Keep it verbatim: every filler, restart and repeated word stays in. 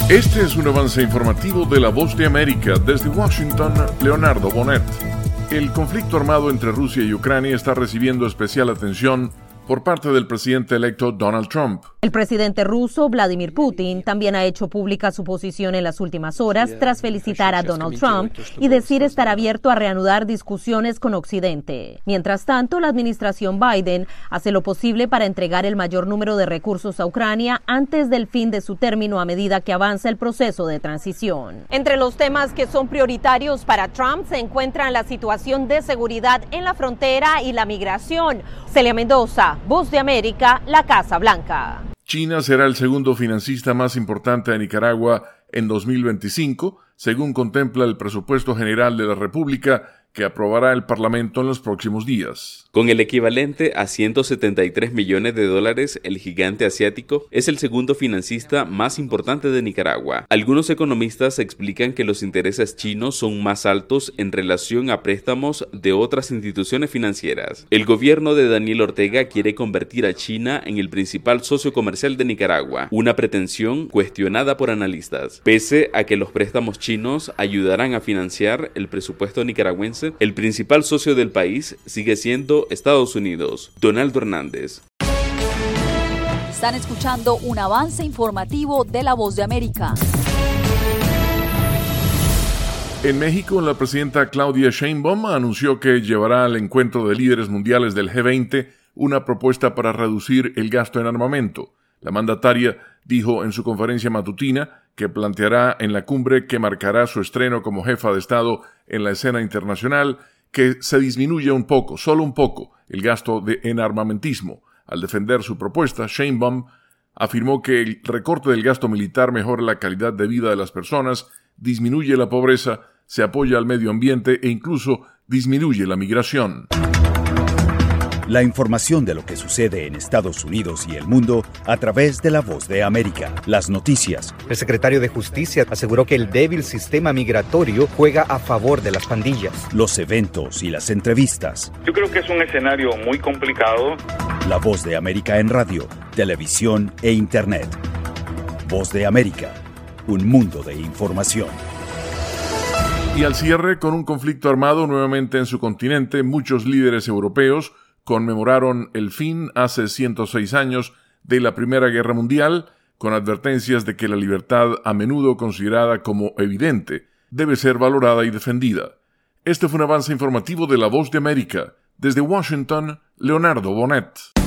Este es un avance informativo de La Voz de América. Desde Washington, Leonardo Bonet. El conflicto armado entre Rusia y Ucrania está recibiendo especial atención por parte del presidente electo Donald Trump. El presidente ruso Vladimir Putin también ha hecho pública su posición en las últimas horas tras felicitar a Donald Trump y decir estar abierto a reanudar discusiones con Occidente. Mientras tanto, la administración Biden hace lo posible para entregar el mayor número de recursos a Ucrania antes del fin de su término a medida que avanza el proceso de transición. Entre los temas que son prioritarios para Trump se encuentran la situación de seguridad en la frontera y la migración. Celia Mendoza, Voz de América, la Casa Blanca. China será el segundo financista más importante de Nicaragua en dos mil veinticinco, según contempla el presupuesto general de la República que aprobará el Parlamento en los próximos días. Con el equivalente a ciento setenta y tres millones de dólares, el gigante asiático es el segundo financista más importante de Nicaragua. Algunos economistas explican que los intereses chinos son más altos en relación a préstamos de otras instituciones financieras. El gobierno de Daniel Ortega quiere convertir a China en el principal socio comercial de Nicaragua, una pretensión cuestionada por analistas. Pese a que los préstamos chinos ayudarán a financiar el presupuesto nicaragüense, el principal socio del país sigue siendo Estados Unidos. Donaldo Hernández. Están escuchando un avance informativo de La Voz de América. En México, la presidenta Claudia Sheinbaum anunció que llevará al encuentro de líderes mundiales del G veinte una propuesta para reducir el gasto en armamento. La mandataria dijo en su conferencia matutina que planteará en la cumbre que marcará su estreno como jefa de Estado en la escena internacional que se disminuya un poco, solo un poco, el gasto de, en armamentismo. Al defender su propuesta, Sheinbaum afirmó que el recorte del gasto militar mejora la calidad de vida de las personas, disminuye la pobreza, se apoya al medio ambiente e incluso disminuye la migración. La información de lo que sucede en Estados Unidos y el mundo a través de La Voz de América. Las noticias. El secretario de Justicia aseguró que el débil sistema migratorio juega a favor de las pandillas. Los eventos y las entrevistas. Yo creo que es un escenario muy complicado. La Voz de América en radio, televisión e internet. Voz de América, un mundo de información. Y al cierre, con un conflicto armado nuevamente en su continente, muchos líderes europeos conmemoraron el fin hace ciento seis años de la Primera Guerra Mundial, con advertencias de que la libertad, a menudo considerada como evidente, debe ser valorada y defendida. Este fue un avance informativo de La Voz de América. Desde Washington, Leonardo Bonet.